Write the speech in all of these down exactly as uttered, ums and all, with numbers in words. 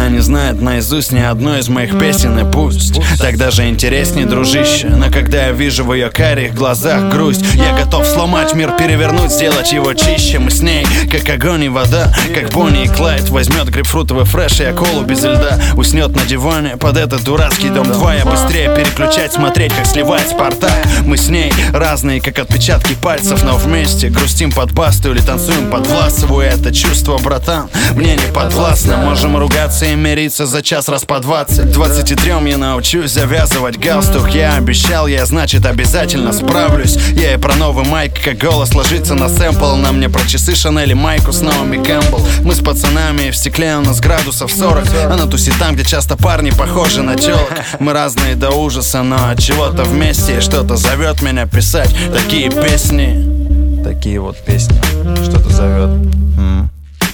она не знает наизусть ни одной из моих песен. И пусть так даже интереснее, дружище. Но когда я вижу в ее карих глазах грусть, я готов сломать мир, перевернуть, сделать его чище. Мы с ней как огонь и вода, как Бонни и Клайд. Возьмет грейпфрутовый фреш, и я колу без льда. Уснет на диване под этот дурацкий дом два. Я быстрее переключать, смотреть, как сливает Спартак. Мы с ней разные, как отпечатки пальцев, но вместе грустим под басту или танцуем под Власову. И это чувство, братан, мне не подвластно. Можем ругаться и мириться за час раз по двадцать. Двадцати трем я научусь завязывать галстук. Я обещал, я значит обязательно справлюсь. Я и про новый майк, как голос ложится на сэмпл. На мне про часы Шанель и майку с Наоми Кэмпбелл. Мы с пацанами в стекле, у нас градусов сорок. Она тусит там, где часто парни похожи на тёлок. Мы разные до ужаса, но от чего-то вместе. И что-то зовет меня писать такие песни. Такие вот песни. Что-то зовет. Mm.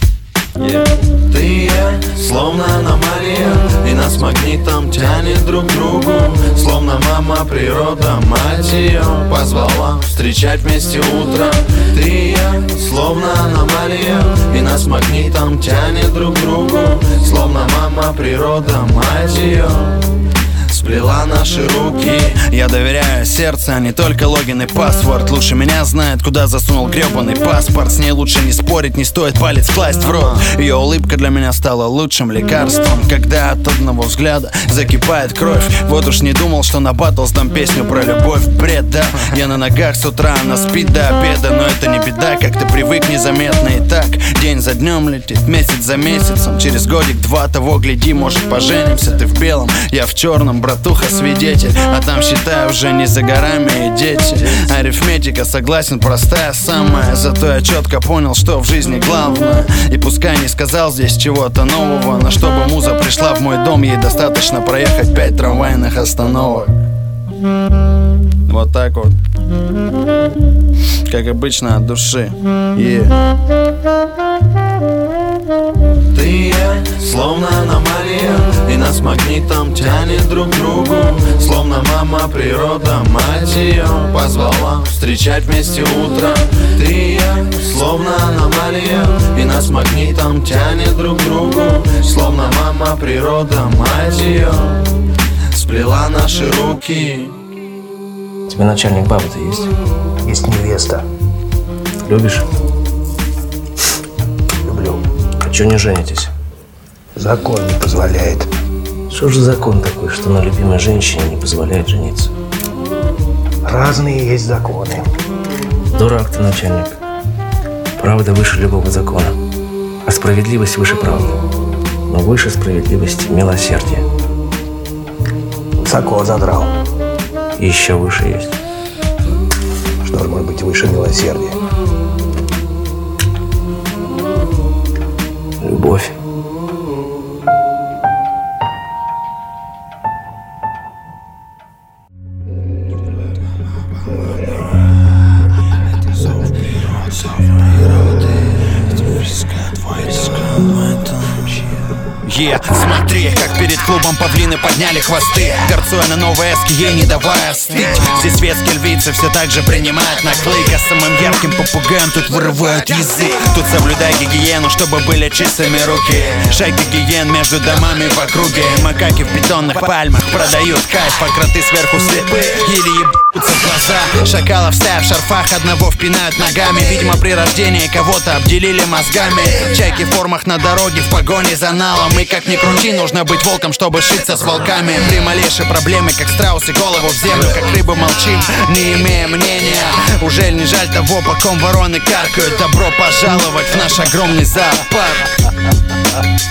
Yeah. Ты и я, словно аномалия, и нас магнитом тянет друг к другу. Словно мама природа, мать ее позвала встречать вместе утро. Ты и я, словно аномалия, и нас магнитом тянет друг к другу. Словно мама природа, мать ее сплела наши руки. Я доверяю сердцу, а не только логин и паспорт. Лучше меня знает, куда засунул гребаный паспорт. С ней лучше не спорить, не стоит палец класть в рот. Ее улыбка для меня стала лучшим лекарством. Когда от одного взгляда закипает кровь. Вот уж не думал, что на баттл сдам песню про любовь. Бред, да? Я на ногах с утра, она спит до обеда. Но это не беда, как-то привык незаметно. И так день за днем летит, месяц за месяцем. Через годик-два того гляди, может поженимся. Ты в белом, я в черном, братуха свидетель. А там, считай, уже не за горами и дети. Арифметика, согласен, простая самая. Зато я четко понял, что в жизни главное. И пускай не сказал здесь чего-то нового, но чтобы муза пришла в мой дом, ей достаточно проехать пять трамвайных остановок. Вот так вот, как обычно, от души. Yeah. Ты и я, словно аномалия, и нас магнитом тянет друг к другу. Словно мама природа, мать ее позвала встречать вместе утро. Ты и я, словно аномалия, и нас магнитом тянет друг к другу. Словно мама природа, мать ее сплела наши руки. У тебя начальник баба-то есть? Есть невеста. Любишь? Люблю. А чё не женитесь? Закон не позволяет. Что же закон такой, что на любимой женщине не позволяет жениться? Разные есть законы. Дурак ты, начальник. Правда выше любого закона, а справедливость выше правды. Но выше справедливости милосердие. Высоко задрал. И еще выше есть. Что же может быть выше милосердия? Любовь. Yeah. Смотри, как перед клубом павлины подняли хвосты, горцуя на новой эске, ей не давая остыть. Здесь светские львицы все так же принимают наклейк, а самым ярким попугаем тут вырывают язык. Тут соблюдай гигиену, чтобы были чистыми руки. Шайка гиен между домами в округе. Макаки в бетонных пальмах продают кайф, а кроты сверху слепы или ебутся в глаза. Шакалов стая в шарфах, одного впинают ногами. Видимо, при рождении кого-то обделили мозгами. Чайки в формах на дороге в погоне за налом. И как ни крути, нужно быть волком, чтобы шиться с волками. При малейшей проблеме, как страусы, голову в землю. Как рыбы молчим, не имея мнения. Ужель не жаль того, по ком вороны каркают? Добро пожаловать в наш огромный зоопарк.